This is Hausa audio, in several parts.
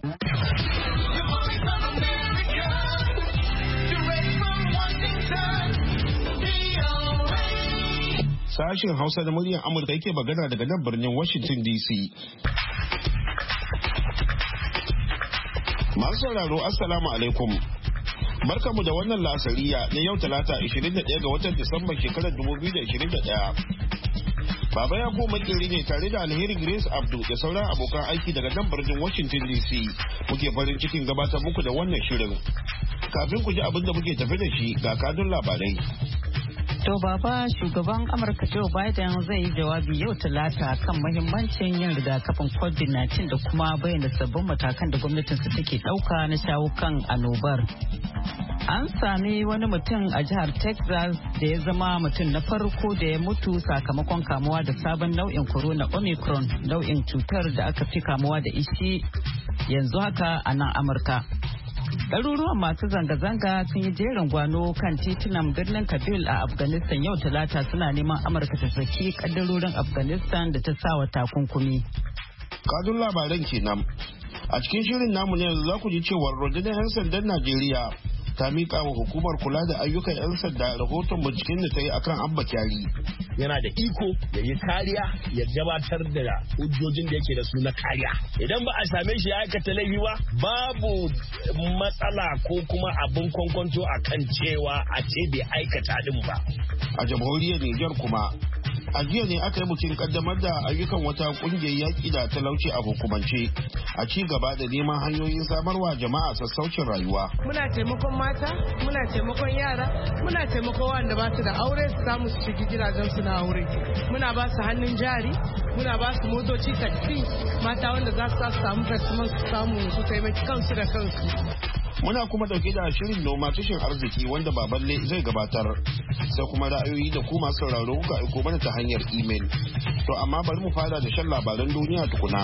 Sashen Hausa da muryar Amurka yake magana daga nan birnin Washington DC. Masu sauraro Assalamu alaikum. Barkamu da wannan lasariya na yau Talata 21 ga watan Disamba shekarar 2021. Baba ya koma makeri ne tare da Alheri Grace Abdu da sauran abokan aiki daga nan birnin Washington DC. Muke farin cikin gabatar muku da wannan shirin. Kafin ku ji abin da muke tafi da shi ga kadun labarai. To baba, shugaban Amurka Joe Biden zai yi jawabi yau Talata kan mahimmancin yin rigakafin COVID-19 da kuma bayyana sabbin matakan da gwamnatinsa take ɗauka na shawo kan annobar. An sami wani mutum a jihar Texas da ya zama mutum na farko da ya mutu sakamakon kamuwa da sabon nau'in corona Omicron, nau'in cutar da aka fi kamuwa da ishi yanzu haka a nan Amurka. Ɗaruruwan masu zanga-zanga sun yi jerin gwano kan titunan birnin Kabul a Afghanistan yau Talata suna neman Amurka ta saki kaddarorin Afghanistan da ta sawa takunkumi. Kadun labaran kenan. A cikin shirin namu ne yanzu za ku ji cewar rundunar 'yan sandan Najeriya ta miƙa wa hukumar kula da ayyukan 'yan sanda rahoton binciken da ta yi akan Abba Kyari. Yana da iko ya yi kariya ya gabatar da hujjojin da yake da su na kariya. Idan ba a same shi ya aikata laifi ba, babu matsala ko kuma abin kwankwanto a kan cewa a ce bai aikata din ba. A jamhuriyar Nijar kuma, a jiya ne aka yi mutum kaddamar da ayyukan wata kungiyar yaƙi da talauci a hukumance a ci gaba da neman hanyoyin samarwa jama'a sassaucin rayuwa. Muna taimakon mata, muna taimakon yara, muna taimakon wanda ba su da aure su samu su shiga gidajen su na aure. Muna ba su hannun jari, muna ba su motoci taxi, mata wanda za su samu kasuwan su samu su taimaki kansu da kansu. Muna kuma dauke da shirin noma tushen arziki wanda baballe zai gabatar, sai kuma ra'ayoyi da kuma sauraro kuka aiko mana ta hanyar imel. To amma bari mu fara da shan labaran duniya tukuna.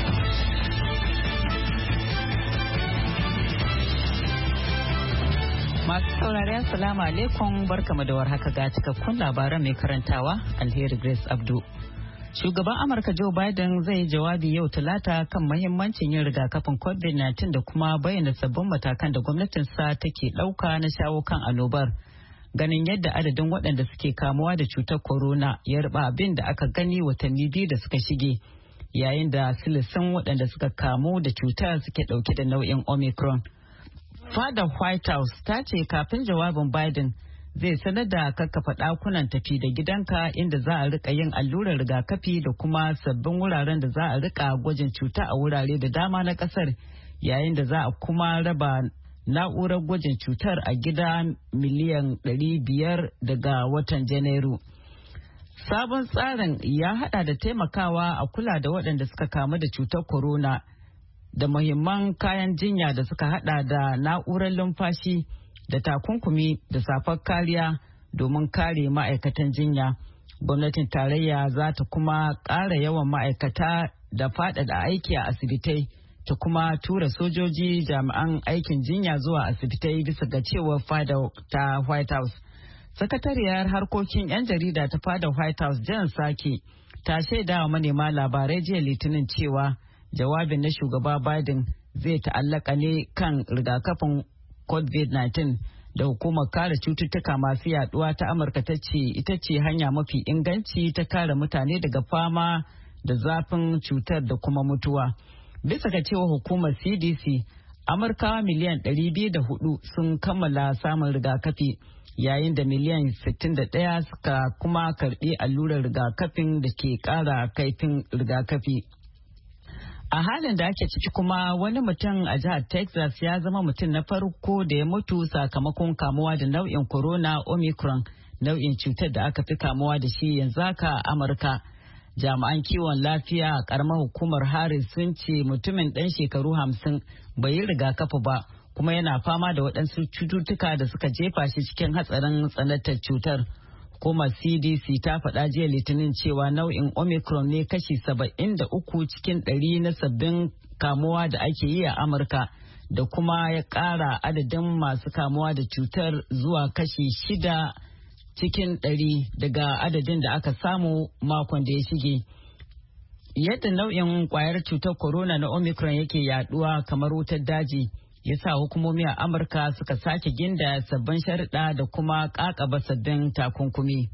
Masu saurari assalamu alaikum, barkamu da warhaka ga cikakkun labaran mai karantawa Alheri Grace Abdu. Shugaban Amurka Joe Biden zai yi jawabi yau Talata kan mahimmancin yin rigakafin COVID-19 da kuma bayyana sabbin matakan da gwamnatinsa take ɗauka na shawo kan annobar. Ganin yadda adadin waɗanda suke kamuwa da cutar corona ya riba abin da aka gani watanni biyu da suka shige, yayin da silisin waɗanda suka kamu da cutar suke ɗauke da nau'in Omicron. Fadar White House ta ce kafin jawabin Biden zai sanar da kakkafa ɗakunan tafi da gidanka inda za a rika yin allurar rigakafi da kuma sabbin wuraren da za a rika gwajin cuta a wurare da dama na ƙasar, yayin da za a kuma raba na'urar gwajin cutar a gida miliyan 500 daga watan Janairu. Sabon tsarin ya hada da taimakawa a kula da waɗanda suka kamu da cutar corona da muhimman kayan jinya da suka hada da na'urar lumfashi da takunkumi da safar kariya domin kare ma'aikatan jinya. Gwamnatin tarayya za ta kuma ƙara yawan ma'aikata da faɗaɗa aiki a asibitai ta kuma tura sojoji jami'an aikin jinya zuwa asibitai bisa ga cewar fada ta White House. Sakatariyar harkokin 'yan jarida ta fada White House Jan Psaki ta shaida wa manema labarai jiya Litinin cewa jawabin na shugaba Biden zai ta'allaka ne kan rigakafin COVID-19 da hukumar kare cututtuka masu yaduwa ta Amurka ta ce ita ce hanya mafi inganci ta kare mutane daga fama da zafin cutar da kuma mutuwa. Bisa ga cewa hukumar CDC, Amurkawa miliyan 204 sun kammala samun rigakafi, yayin da miliyan 61 suka kuma karbi allurar rigakafin da ke kara kaifin rigakafi. A halin da ake ciki kuma wani mutum a jihar Texas ya zama mutum na farko da ya mutu sakamakon kamuwa da nau'in corona Omicron, nau'in cutar da aka fi kamuwa da shi yanzu haka a Amurka. Jami'an kiwon lafiya a karamar hukumar Harris sun ce mutumin ɗan shekaru 50 bai yi rigakafi ba, kuma yana fama da waɗansu cututtuka da suka jefa shi cikin hatsarin tsanantar cutar. Hukumar CDC ta faɗa jiya Litinin cewa nau'in Omicron ne kashi 73 cikin 100 na sabbin kamuwa da ake yi a Amurka, da kuma ya ƙara adadin masu kamuwa da cutar zuwa kashi 6 cikin 100 daga adadin da aka samu makon da ya shige. Yadda nau'in kwayar cutar corona na Omicron yake yaduwa kamar wutar daji ya sa hukumomi a Amurka suka sake ginda sabbin sharuɗa da kuma ƙaƙaba sabbin takunkumi.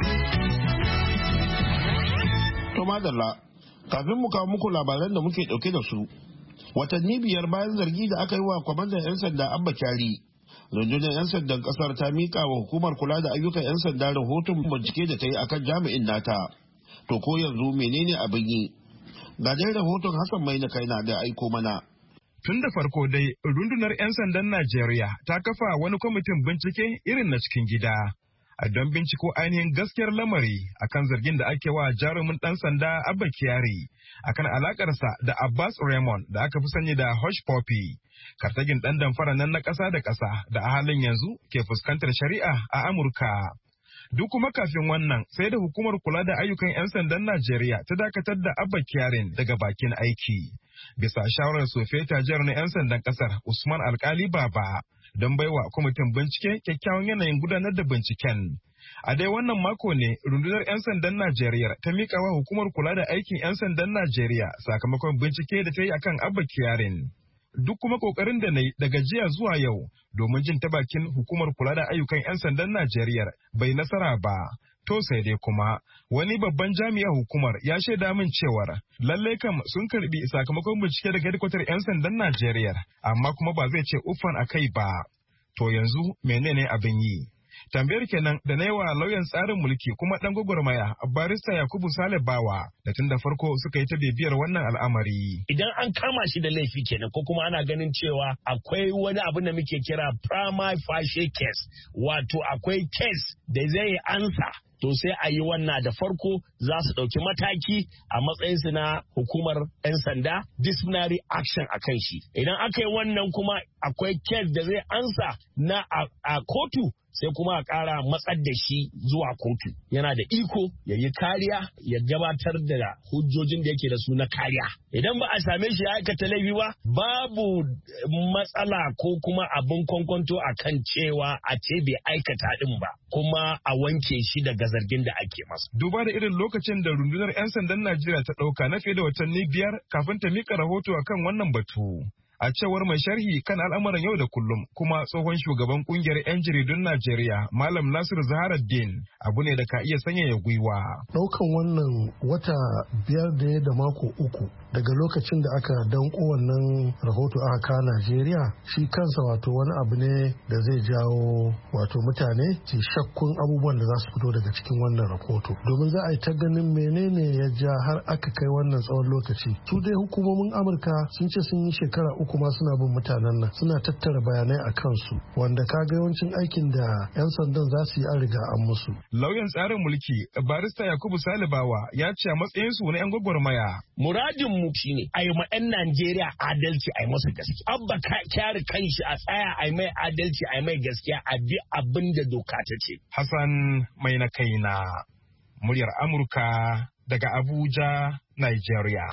To madalla, kafin mu kawo muku labaran da muke ɗauke da su, watanni 5 bayan zargi da aka yi wa kwamandan 'yan sanda Abba Kyari, rundunar 'yan sandan ƙasar ta miƙa wa hukumar kula da ayyukan 'yan sanda rahoton bincike da ta yi akan jami'in nata. To ko yanzu menene abin yi? Ga dai rahoton Hassan Mai na kaina da aiko mana. Tun da farko dai, rundunar 'yan sandan Najeriya ta kafa wani kwamitin bincike irin na cikin gida. A don binciko ainihin gaskiyar lamari akan zargin da ake wa jarumin ɗan sanda Abba Kyari akan alakarsa da Abbas Raymond da aka fi sani da Hush Puppy, kartagin ɗan damfara nan na ƙasa da ƙasa da a halin yanzu ke fuskantar shari'a a Amurka. Duk kuma kafin wannan sai da hukumar kula da ayyukan 'yan sandan Najeriya ta dakatar da Abba Kyarin daga bakin aiki. Bisa shawarar Sofeta Jar na 'yan sandan kasar Usman Alkali Baba don baiwa kwamitin bincike kyakkyawan yanayin gudanar da binciken. A dai wannan mako ne rundunar 'yan sandan Najeriya ta miƙa wa hukumar kula da aikin 'yan sandan Najeriya sakamakon bincike da ta yi akan Abba Kyarin. Duk kuma kokarin da na yi daga jiya zuwa yau domin jin ta bakin hukumar kula da ayyukan 'yan sandan Najeriya bai nasara ba. To sai dai kuma wani babban jami'ar hukumar ya shaida min cewar lallai kam sun karbi sakamakon bincike daga hedikwatar 'yan sandan Najeriya amma kuma ba zai ce uffan a kai ba. To yanzu menene abin yi? Tambayar kenan da na yi wa lauyan tsarin mulki kuma ɗan gwagwarmaya barista Yakubu Sale Bawa da tun da farko suka yi ta bibiyar wannan al'amari. Idan an kama shi da laifi kenan ko kuma ana ganin cewa akwai wani abin da muke kira prima facie case, wato akwai case da zai ansa. To sai a yi wannan da farko za su ɗauki mataki a matsayinsu na hukumar 'yan sanda disciplinary action a kan shi. Idan aka yi wannan kuma akwai case da zai ansa na a kotu sai kuma a ƙara matsar da shi zuwa kotu. Yana da iko ya yi kariya ya gabatar da hujjojin da yake da su na kariya. Idan ba a same shi ya aikata laifi ba, babu matsala ko kuma abin kwankwanto a kan cewa a ce bai aikata ɗin ba, kuma a wanke shi daga zargin da ake masa. Duba da irin lokacin da rundunar 'yan sandan Najeriya ta ɗauka na fiye da watanni 5 kafin ta mika rahoto akan wannan batu. A cewar mai sharhi kan al'amuran yau da kullum kuma tsohon shugaban kungiyar 'yan jaridun Najeriya Malam Nasiru Zaharaddin abu ne da ka iya sanyaya gwiwa. Ɗaukan wannan wata 5 da ya da mako 3 daga lokacin da aka danko wannan rahoto aka kawo Najeriya, shi kansa wato wani abu ne da zai jawo wato mutane su shakkun abubuwan da za su fito daga cikin wannan rahoto. Domin za a yi ta ganin menene ya ja har aka kai wannan tsawon lokaci. Su dai hukumomin Amurka sun ce sun yi shekara 3 kuma suna bin mutanen nan suna tattara bayanai a kansu wanda kaga yawancin aikin da 'yan sandan za su yi an riga an musu. Lauyan tsarin mulki barista Yakubu Salibawa ya ce a matsayin su na 'yan gwagwarmaya. Muradin mu shine a yi ma 'yan Najeriya adalci a yi masa gaskiya. Abba kyari kanshi a tsaya a yi mai adalci a yi mai gaskiya a bi abin da doka ta ce. Hassan mai na kaina muryar Amurka daga Abuja, Nigeria.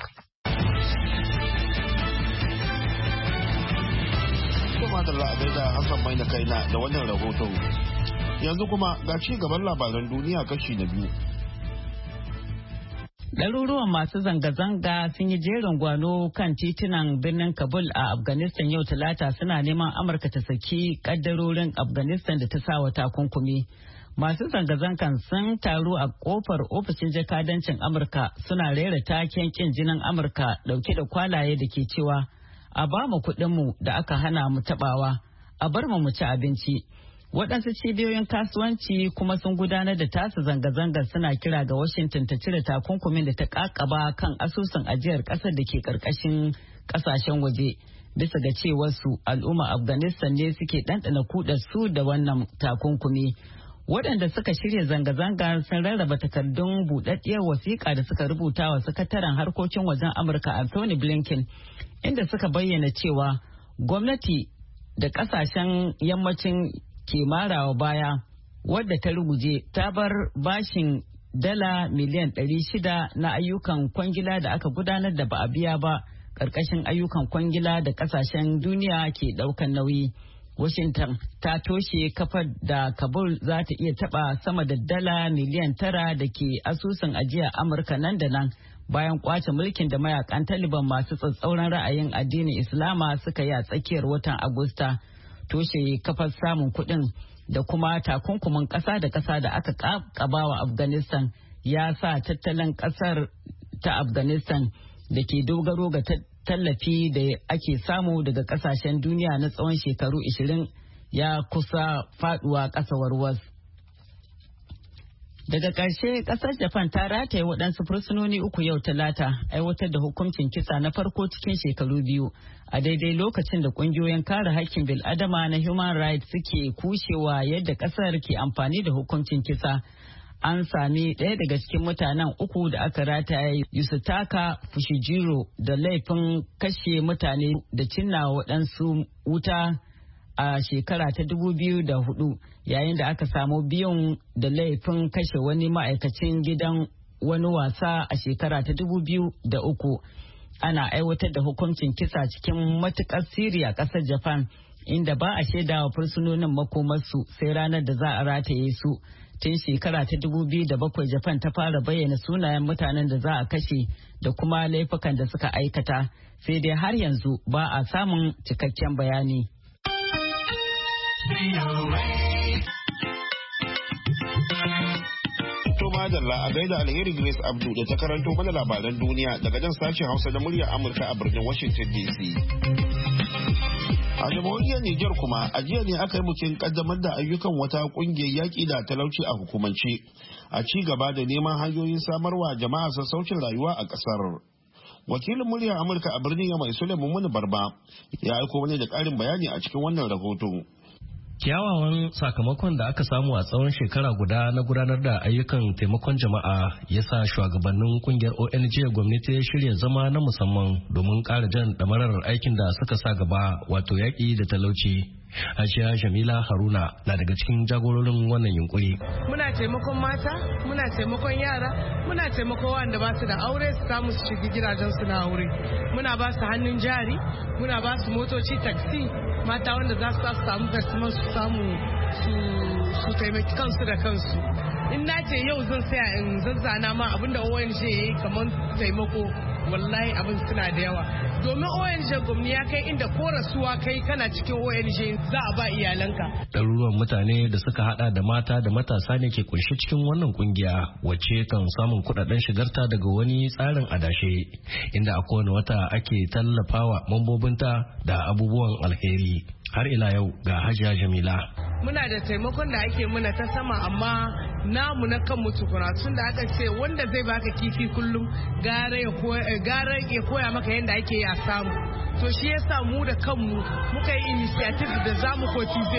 Kuma da la'adai da Hassan Mai na kaina da wannan rahoton. Yanzu kuma ga ci gaban labaran duniya kashi na 2. Ɗaruruwan masu zanga-zanga sun yi jerin gwano kan titunan birnin Kabul a Afghanistan yau Talata suna neman Amurka ta saki kaddarorin Afghanistan da ta sa wa takunkumi. Masu zanga-zangan sun taru a kofar ofishin jakadancin Amurka suna rera taken kin jinin Amurka dauke da kwalaye da ke cewa a ba mu kuɗinmu da aka hana mu taɓawa, a bar mu ci abinci. Waɗansu cibiyoyin kasuwanci kuma sun gudanar da tasu zanga-zangar suna kira ga Washington ta cire takunkumin da ta ƙaƙaba kan asusun ajiyar ƙasar da ke ƙarƙashin ƙasashen waje. Bisa ga cewarsu al'umma Afghanistan ne suke ɗanɗana kudar su da wannan takunkumi. Waɗanda suka shirya zanga-zanga sun rarraba takardun buɗaɗɗiyar wasiƙa da suka rubuta wa sakataren harkokin wajen Amurka Anthony Blinken, inda suka bayyana cewa gwamnati da ƙasashen yammacin ke marawa baya wadda ta ruguje ta bar bashin dala miliyan 600 na ayyukan kwangila da aka gudanar da ba a biya ba ƙarƙashin ayyukan kwangila da ƙasashen duniya ke ɗaukan nauyi. Washington ta toshe kafar da Kabul za ta iya taba sama da dala miliyan 9 da ke asusun ajiya Amurka nan da nan bayan kwace mulkin da mayakan Taliban masu tsatsauran ra'ayin addinin Islama suka yi a tsakiyar watan Agusta. Toshe kafar samun kuɗin da kuma takunkumin ƙasa da ƙasa da aka ƙabawa Afghanistan ya sa tattalin ƙasar ta Afghanistan da ke dogaro ga tallafi da ake samu daga ƙasashen duniya na tsawon shekaru 20 ya kusa faduwa ƙasa warwas. Daga ƙarshe ƙasar Japan ta rataye waɗansu fursunoni 3 yau Talata aiwatar da hukuncin kisa na farko cikin shekaru 2 a daidai lokacin da ƙungiyoyin kare haƙƙin bil'adama na Human Rights suke kushewa yadda ƙasar ke amfani da hukuncin kisa. An sami ɗaya daga cikin mutanen 3 da aka rataye Yusutaka Fushijiro da laifin kashe mutane da cinna waɗansu wuta a shekara ta 2004 yayin da aka samu biyun da laifin kashe wani ma'aikacin gidan wani wasa a shekara ta 2003. Ana aiwatar da hukuncin kisa cikin matukar siri a ƙasar Japan inda ba a shaidawa fursunonin makomarsu sai ranar da za a rataye su. Tun shekara ta 2007 Japan ta fara bayyana sunayen mutanen da za a kashe da kuma laifukan da suka aikata, sai dai har yanzu ba a samun cikakken bayani. To madalla a gaida Alheri Grace Abdu da ta karanto mana labaran duniya daga jan sashen Hausa da muryar Amurka a birnin Washington DC. A jamhuriyar Nijar kuma a jiya ne aka yi bikin kaddamar da ayyukan wata kungiyar yaƙi da talauci a hukumance a ci gaba da neman hanyoyin samarwa jama'a sassaucin rayuwa a ƙasar. Wakilin muryar Amurka a birnin Yamai Suleiman Muni Barba ya aiko mana da ƙarin bayani a cikin wannan rahoton. Kyawawan sakamakon da aka samu a tsawon shekara guda na gudanar da ayyukan taimakon jama'a ya sa shugabannin kungiyar ONG gwamnati ya shirya zama na musamman domin ƙara jan ɗamarar aikin da suka sa gaba wato yaƙi da talauci. Hajiya Jamila Haruna na daga cikin jagororin wannan yunkuri. Muna taimakon mata, muna taimakon yara, muna taimakon wanda ba su da aure su samu su shiga gidajen su na aure. Muna ba su hannun jari, muna ba su motoci taxi, mata wanda za su samu gasiman su samu su taimaki kansu da kansu. In na ce yau zan saya in zazzana ma abinda ONG ya yi kamar taimako, wallahi abin suna da yawa. Domin ONG gwamnati ya kai inda ko rasuwa kai kana cikin ONG za a ba iyalanka. Ɗaruruwan mutane da suka hada da mata da matasa ne ke kunshe cikin wannan kungiya wacce kan samun kudaden shigarta daga wani tsarin adashe inda a kowane wata ake tallafawa mambobinta da abubuwan alheri. Har ila yau ga Hajiya Jamila. Muna da taimakon da ake muna ta sama amma namu na kan tukuna tun da aka ce wanda zai baka kifi kullum gara ya koya maka yadda ake yi a samu. To shi yasa mu da kanmu muka yi initiative da zamu kotize.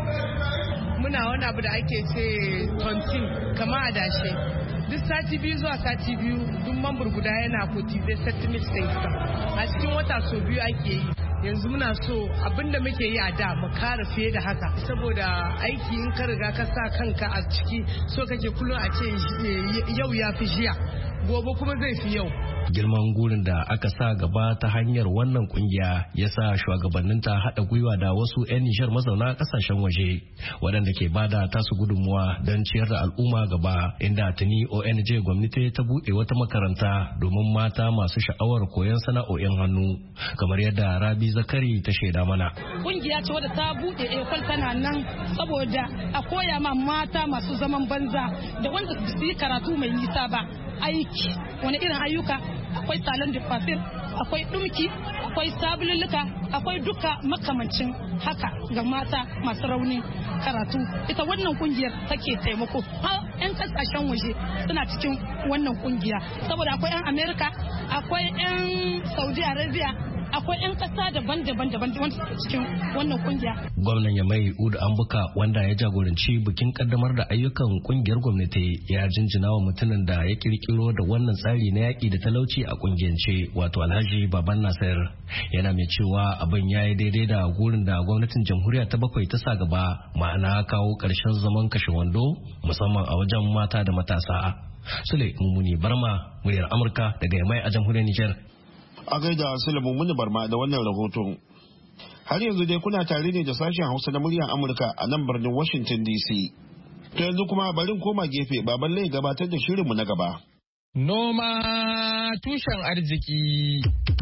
Muna wani abu da ake ce tontin kama adashe. Duk sati 2 zuwa sati 2 duk mambur guda yana kotize settlement ɗinsa. A cikin wata so 2 ake yi. Yanzu muna so abinda muke yi a da mu kara fiye da haka saboda aiki in ka riga ka sa kanka a ciki so kake kullum a ce yau ya fi jiya gobe kuma zai fi yau. Girman gurin da aka sa gaba ta hanyar wannan kungiya ya sa shugabanninta haɗa gwiwa da wasu 'yan Nijar mazauna ƙasashen waje waɗanda ke bada tasu gudunmuwa don ciyar da al'umma gaba inda tuni ONG gwamnati ta buɗe wata makaranta domin mata masu sha'awar koyon sana'o'in hannu kamar yadda Rabi Zakari ta shaida mana. Kungiya ce wadda ta buɗe ekol tana nan saboda a koya ma mata masu zaman banza da wanda su yi karatu mai nisa ba aiki wani irin ayyuka akwai salon da fafir akwai dumki akwai sabululluka akwai duka makamancin haka ga mata masu rauni karatu ita wannan kungiyar take taimako har 'yan kasashen waje suna cikin wannan kungiya saboda akwai 'yan Amerika akwai 'yan Saudi Arabia akwai 'yan kasa daban-daban wanda suke cikin wannan kungiya. Gwamnan Yamai Udu Ambuka wanda ya jagoranci bikin kaddamar da ayyukan kungiyar gwamnati ya jinjina wa mutumin da ya kirkiro da wannan tsari na yaƙi da talauci a kungiyance wato Alhaji Baban Nasir. Yana mai cewa abin ya yi daidai da gurin da gwamnatin jamhuriya ta 7 ta sa gaba ma'ana kawo ƙarshen zaman kashe wando musamman a wajen mata da matasa. Sule Mummuni Barma, muryar Amurka daga Yamai a jamhuriyar Nijar. A gaida Sulaimu Muni Barma da wannan rahoton. Har yanzu dai kuna tare ne da sashen Hausa na muryar Amurka a nan birnin Washington DC. To yanzu kuma bari koma gefe baban lai gabatar da shirinmu na gaba. Noma tushen arziki.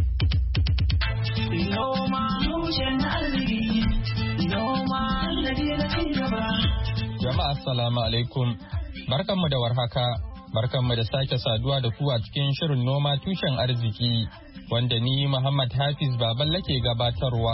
Noma tushen arziki. Noma da ci gaba. Jama'a assalamu alaikum. Barkanmu da warhaka. Barkanmu da sake saduwa da ku a cikin shirin noma tushen arziki wanda ni Muhammad Hafiz Baballe ke gabatarwa.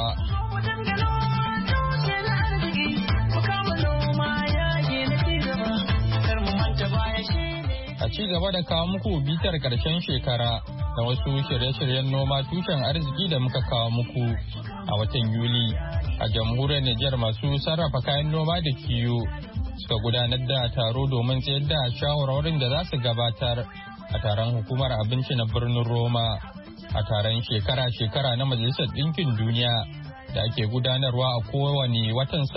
A ci gaba da kawo muku bitar karshen shekara da wasu shirye-shiryen noma tushen arziki da muka kawo muku a watan Yuli a jamhuriyar Nijar masu sarrafa kayan noma da kiwo suka gudanar da taro domin tsayar da shawarwarin da za su gabatar a taron hukumar abinci na birnin Roma a taron shekara-shekara na Majalisar Ɗinkin Duniya da ake gudanarwa a kowane watan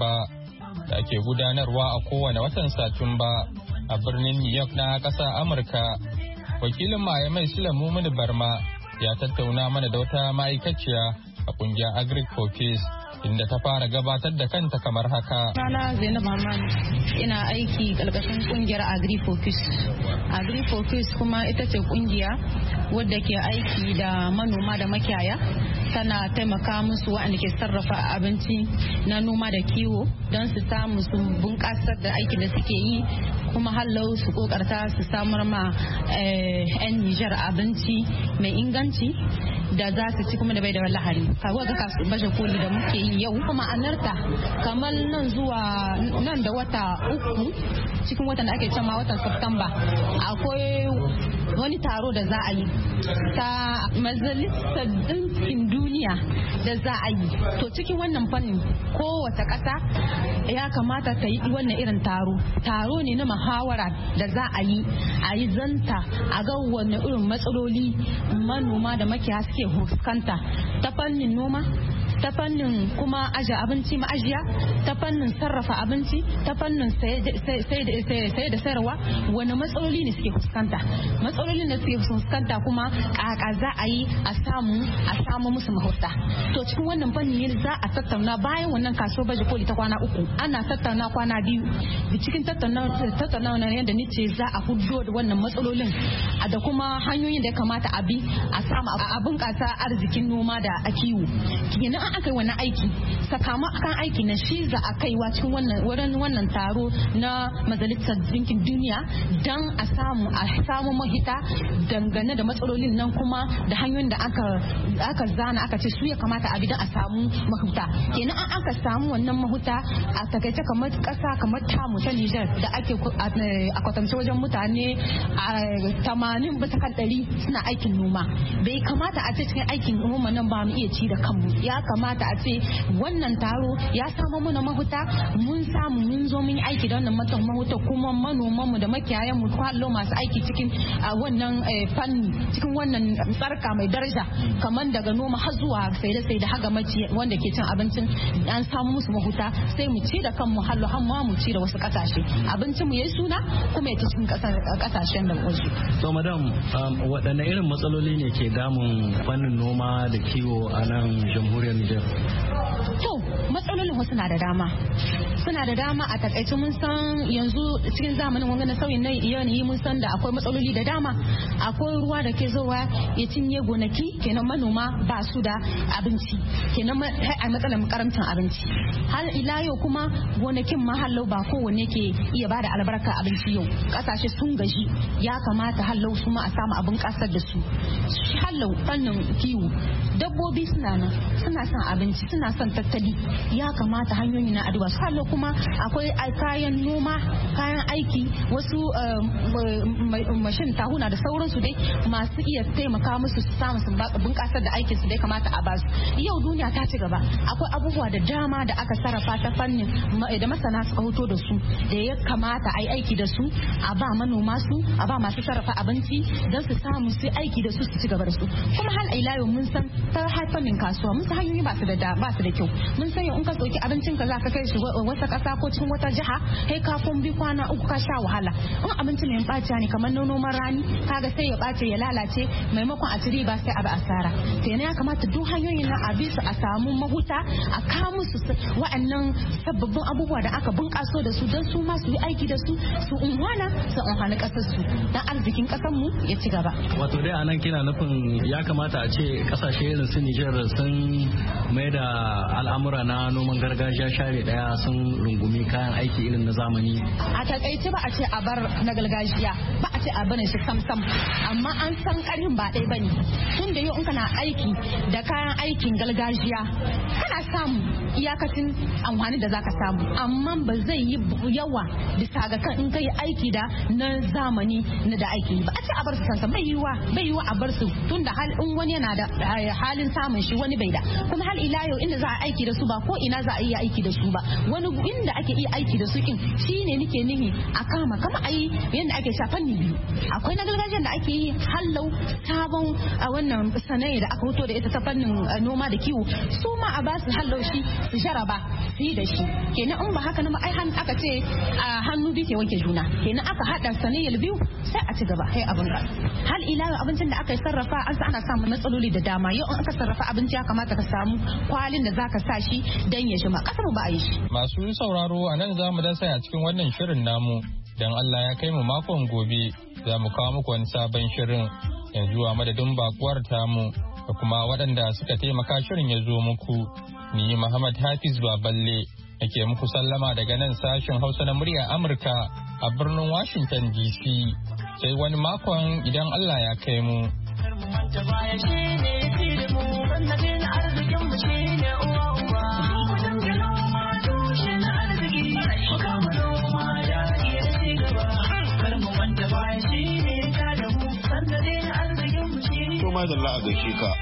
Satumba. A birnin New York na ƙasa Amurka. Wakilin Mai Sulamu Mini Barma ya tattauna mana da wata ma'aikaciya a ƙungiyar Agri-Focus inda ta fara gabatar da kanta kamar haka. Sana Zainab Hamman ina aiki ƙarƙashin ƙungiyar Agri-Focus. Agri-Focus kuma ita ce ƙungiya wadda ke aiki da manoma da makiyaya. Tana taimaka musu waɗanda ke sarrafa abinci na noma da kiwo don su samu su bunƙasar da aikin da suke yi kuma hallau su kokarta su samar ma 'yan Nijar abinci mai inganci da za su ci kuma da bai da lahari. Kawo ga kasu baje koli da muke yi yau kuma anarta kamar nan da wata uku cikin watan da ake cewa watan Septemba akwai wani taro da za a yi ta Majalisar Ɗinkin Duniya da za a yi. To cikin wannan fannin kowace ƙasa ya kamata ta yi wannan irin taro ne na muhawara da za a yi zanta a ga wani irin matsaloli manoma da makiyaya suke fuskanta ta fannin noma, ta fannin kuma aje abinci ma'ajiya, ta fannin sarrafa abinci, ta fannin saye da sayarwa, wani matsaloli ne suke fuskanta. Matsalolin da suke fuskanta kuma kaka za a yi a samu musu mahauta. To cikin wannan fanni ne za a tattauna bayan wannan kasuwar baje koli ta kwana uku. Ana tattauna kwana biyu. Da cikin tattaunawa na yadda ni ce za a hudo da wannan matsalolin da kuma hanyoyin da ya kamata a bi a samu a bunƙasa arzikin noma da a kiwo. Kenan an aka yi wannan aiki sakamakon aiki na shi za a kaiwa cikin wannan taro na Majalisar Ɗinkin Duniya don a samu mahita dangane da matsalolin nan kuma da hanyoyin da aka zana aka ce su ya kamata a bi don a samu mahuta. Kenan an aka samu wannan mahuta a takaice kamar ƙasa kamar tamu ta Nijar da ake a kwatance wajen mutane 80% suna aikin noma. Bai kamata a ce cikin aikin noma nan ba mu iya ci da kanmu. Ya kamata a ce wannan taro ya samu mana mahuta mun zo mun yi aiki da wannan mahuta kuma manomanmu da makiyayanmu kwallo masu aiki cikin wannan fanni cikin wannan tsarka mai daraja kamar daga noma har zuwa sai da haga mace wanda ke cin abincin an samu musu mahuta sai mu ci da kanmu hallo har ma mu ci da wasu kasashe abincin mu yayi suna kuma ya ci cikin kasashen da wasu. To madam waɗanne irin matsaloli ne ke damun fannin noma da kiwo a nan jamhuriyar Nijar? To matsalolin suna da dama a takaice mun san yanzu cikin zamanin wanga sauyin na yanayi mun san da akwai matsaloli da dama. Akwai ruwa da ke zowa ya cinye gonaki kenan manoma ba su da abinci kenan a matsalar karamcin abinci. Har ila yau kuma gonakin ma hallau ba kowanne ke iya bada albarka abinci yau. Kasashe sun gaji ya kamata hallau su ma a samu abin kasar da su. Hallau fannin kiwo dabbobi suna son abinci suna son tattali ya kamata hanyoyi na aduwa su hallau kuma akwai kayan noma kayan aiki wasu mashin tahuna da sauransu dai masu iya taimaka musu su samu su bunƙasar da aikinsu dai kamata a basu. Yau duniya ta ci gaba akwai abubuwa da dama da aka sarrafa ta fannin da masana suka hoto da su da ya kamata a yi aiki da su a ba manoma su a ba masu sarrafa abinci don su samu su aiki da su su ci gaba da su kuma hal ila yau mun san ta fannin kasuwa mun san hanyoyin hanyoyi ba su da kyau. Mun san in ka ɗauki abincin ka za ka kai shi wata ƙasa ko cikin wata jiha kai kafin bi kwana uku ka sha wahala. In abincin mai ɓaciya ne kamar na noman rani kaga sai ya ɓace ya lalace maimakon a ci riba sai a bi asara. Kenan ya kamata duk hanyoyin na a bi su a samu mahuta a kawo musu wa'annan sababbin abubuwa da aka bunƙaso da su don su ma su yi aiki da su unhwana ƙasar su dan arzikin ƙasar mu ya ci gaba. Wato dai anan kina nufin ya kamata a ce kasashe irin su Nijar sun mai da al'amura na noman gargajiya share daya sun rungumi kayan aiki irin na zamani. A takaice ba a ce a bar na gargajiya ba a ce a bane shi sam amma an san karin ba ɗaya bane. Tun da yau in kana aiki da kayan aikin gargajiya kana samu iyakacin amfani da zaka samu amma ba zai yi yawa bisa ga kan in kai aiki da na zamani na da aiki ba a ce a bar su sansan bai yiwa a bar su tun da in wani yana da halin samun shi wani bai da kuma hal ila yau inda za a aiki da su ba ko ina za a iya aiki da su ba wani inda ake iya aiki da su kin shine nake nihi a kama ayi yanda ake shafan ni biyu akwai na gargajiyar da ake yi hallau sabon a wannan sanayi da aka hoto da ita ta fannin noma da kiwo su ma a ba su hallau shi su jaraba su yi da shi kenan in ba haka na ai aka ce a hannu biyu ke wanke juna kenan aka hada sanayyar biyu sai a ci gaba sai abin ka hal ila abincin da aka sarrafa ana samun matsaloli da dama yau in aka sarrafa abinci ya kamata ka samu kwalin da zaka sa shi dan ya jima kasar ba a yi shi. Masu sauraro a nan za mu dasa a cikin wannan shirin namu dan Allah ya kai mu makon gobe za mu kawo muku wani sabon shirin yanzu a madadin bakuwar tamu da kuma waɗanda suka taimaka shirin ya zo muku ni Muhammad Hafiz Baballe nake muku sallama daga nan sashen Hausa na murya Amurka a birnin Washington DC sai wani makon idan Allah ya kai mu. Toma da la'a gaishe ka.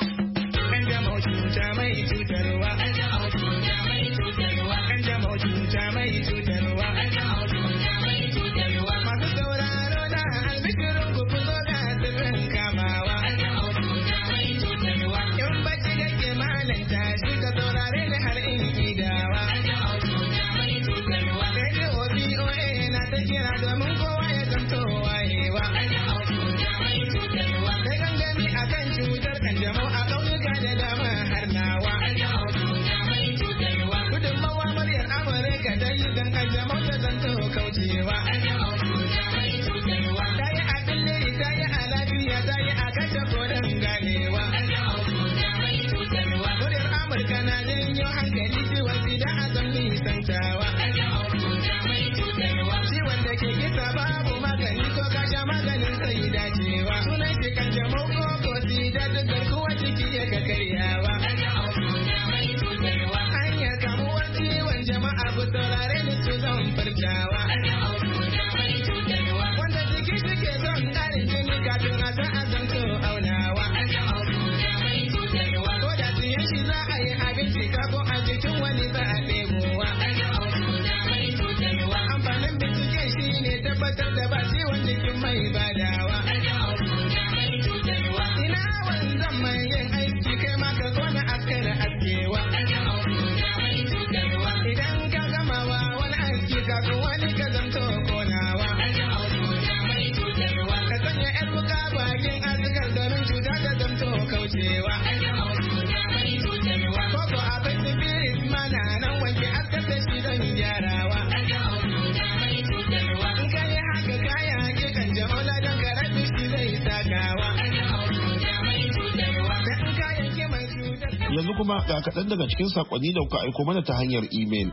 Yanzu kuma ga kaɗan daga cikin saƙonni da kuka aiko mana ta hanyar imel.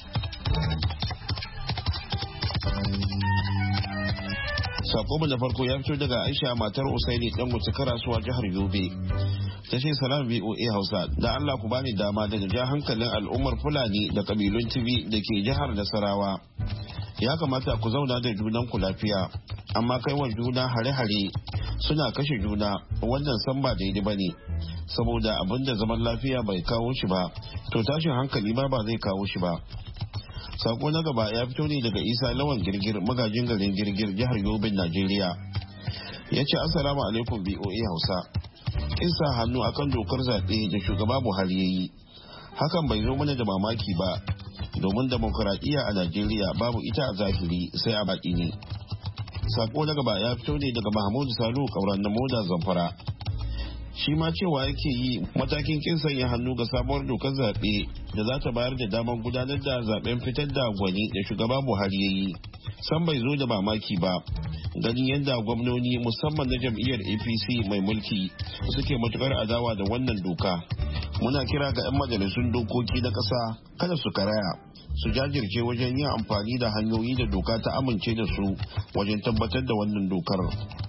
Sako da farko ya fito daga Aisha matar Usaini dan wuce karasuwa jihar Yobe. Ta ce salam VOA Hausa da Allah ku bani dama daga ja hankalin al'ummar Fulani da kabilun Tibi da ke jihar Nasarawa. Ya kamata ku zauna da junan ku lafiya amma kai wa juna hare-hare suna kashe juna wannan san ba daidai bane saboda abin da zaman lafiya bai kawo shi ba to tashin hankali ba zai kawo shi ba. Sako na gaba ya fito ne daga Isa Lawan Girgir magajin garin Girgir jihar Yobin Najeriya. Ya ce assalamu alaikum BOA Hausa. kin sa hannu akan dokar zaɓe da shugaba Buhari ya yi. Hakan bai zo mana da mamaki ba, domin demokuraɗiyya a Najeriya babu ita a zahiri sai a baki ne. Sako na gaba ya fito ne daga Mahmudu Salu Kauran na Moda Zamfara. Shi ma cewa yake yi matakin kin sanya hannu ga sabuwar dokar zaɓe da za ta bayar da damar gudanar da zaɓen fitar da gwani da shugaba Buhari ya yi. San bai zo da mamaki ba, ganin yadda gwamnoni musamman na jam'iyyar APC mai mulki suke matukar adawa da wannan doka. Muna kira ga 'yan majalisun dokoki na ƙasa kada su karaya, su jajirce wajen yin amfani da hanyoyi da doka ta amince da su wajen tabbatar da wannan dokar.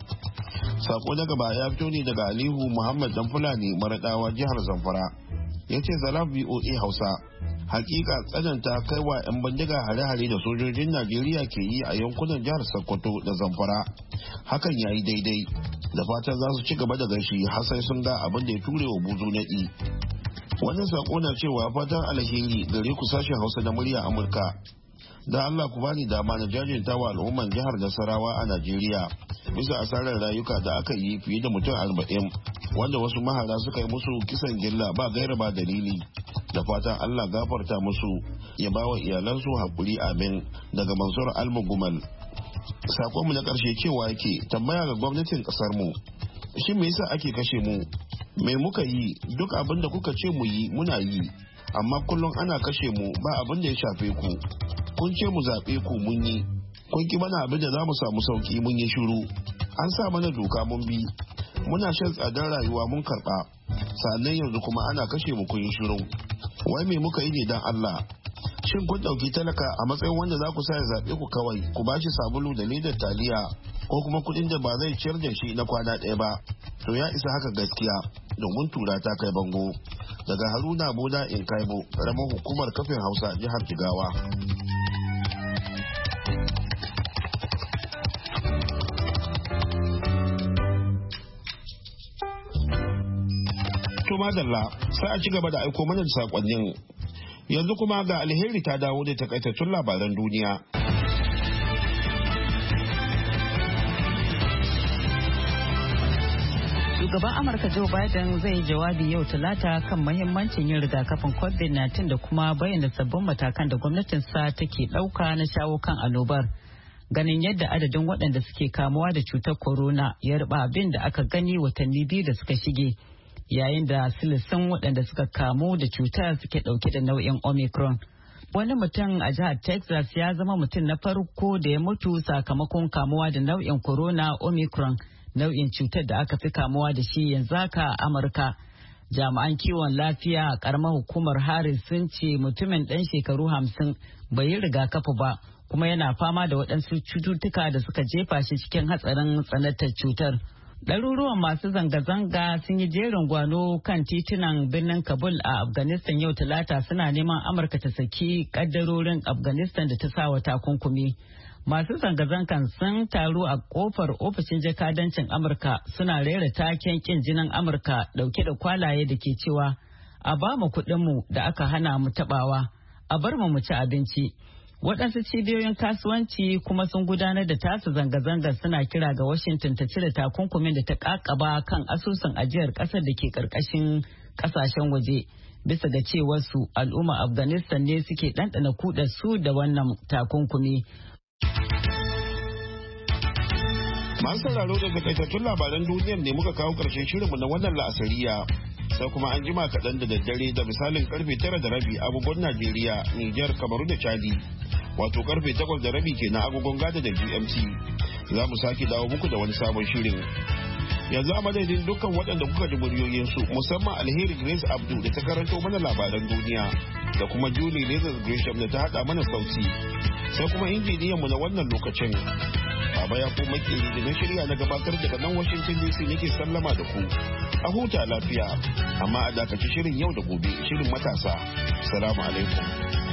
Sako na gaba ya fito ne daga Alihu Muhammad Dan Fulani Maradawa jihar Zamfara. Ya ce Zalaf VOA Hausa, hakika tsananta kaiwa 'yan bindiga hare-hare da sojojin Najeriya ke yi a yankunan jihar Sokoto da Zamfara. Hakan ya yi daidai, da fatan za su ci gaba da gashi har sai sun ga abin da ya ture wa buzu naɗi. Wannan sako na cewa fatan alheri gare ku sashen Hausa da murya Amurka. Da Allah ku bani dama na jajinta wa al'umman jihar Nasarawa a Najeriya bisa asarar rayuka da aka yi fiye da mutum 40 wanda wasu mahara suka yi musu kisan gilla ba gaira ba dalili. Da fatan Allah gafarta musu ya ba wa iyalansu hakuri amin. Daga Mansur Almugumal. Sakonmu na ƙarshe cewa yake tambaya ga gwamnatin ƙasar mu. Shin me yasa ake kashe mu? Me muka yi? Duk abin da kuka ce mu yi muna yi, amma kullum ana kashe mu ba abin da ya shafe ku. Kun ce mu zaɓe ku mun yi, kun ki mana abin da za mu samu sauki mun yi shiru. An sa mana doka mun bi, muna shan tsadar rayuwa mun karɓa, sannan yanzu kuma ana kashe mu kun yi shiru. Wai me muka yi ne dan Allah? Shin kun ɗauki talaka a matsayin wanda za ku sa ya zaɓe ku kawai ku bashi sabulu da ledar taliya ko kuma kuɗin da ba zai ciyar da shi na kwana ɗaya ba? To ya isa haka gaskiya, domin tura ta kai bango. Daga Haruna Boda in Kaibo, ƙaramin hukumar kafin Hausa jihar Jigawa. To madalla, sai a ci gaba da aiko mana da sakonnin. Yanzu kuma ga Alheri ta dawo da takaitattun labaran duniya. Shugaban Amurka Joe Biden zai yi jawabi yau Talata kan mahimmancin yin rigakafin COVID-19 da kuma bayyana sabbin matakan da gwamnatinsa take ɗauka na shawo kan annobar. Ganin yadda adadin waɗanda suke kamuwa da cutar corona ya ruba abin da aka gani watanni 2 da suka shige, yayin da silisin waɗanda suka kamu da cutar suke ɗauke da nau'in Omicron. Wani mutum a jihar Texas ya zama mutum na farko da ya mutu sakamakon kamuwa da nau'in corona Omicron, nau'in cutar da aka fi kamuwa da shi yanzu haka a Amurka. Jami'an kiwon lafiya a ƙaramar hukumar Harris sun ce mutumin ɗan shekaru 50 bai yi rigakafi ba, kuma yana fama da waɗansu cututtuka da suka jefa shi cikin hatsarin tsanantar cutar. Ɗaruruwan masu zanga-zanga sun yi jerin gwano kan titunan birnin Kabul a Afghanistan yau Talata suna neman Amurka ta saki ƙaddarorin Afghanistan da ta sa wa takunkumi. Masu zanga-zangan sun taru a kofar ofishin jakadancin Amurka suna rera taken kin jinin Amurka dauke da kwalaye da ke cewa a ba mu kuɗinmu da aka hana mu tabawa, a bar mu ci abinci. Waɗansu cibiyoyin kasuwanci kuma sun gudanar da tasu zanga-zangar suna kira ga Washington ta cire takunkumin da ta kakaba kan asusun ajiyar ƙasar da ke ƙarƙashin ƙasashen waje. Bisa ga cewarsu al'umma Afghanistan ne suke ɗanɗana kuɗa su da wannan takunkumi. Masu sauraro da takaitattun labaran duniyar ne muka kawo ƙarshen shirinmu na wannan la'asariya. Sai kuma an jima kaɗan da daddare da misalin karfe 9:30 agogon Najeriya, Nijar, Kamaru da Chadi. Wato karfe 8:30 kenan agogon Gada da GMT. Za mu sake dawo muku da wani sabon shirin. Yanzu a madadin dukkan waɗanda kuka ji muryoyinsu musamman Alheri Grace Abdu da ta karanto mana labaran duniya da kuma Julie Lazarus Gresham da ta haɗa mana sauti. Sai kuma injiniyanmu na wannan lokacin. Baba ya ko makeri da na shirya na gabatar daga nan Washington DC nake sallama da ku. A huta lafiya, amma a dakaci shirin yau da gobe, shirin matasa. Salamu alaikum.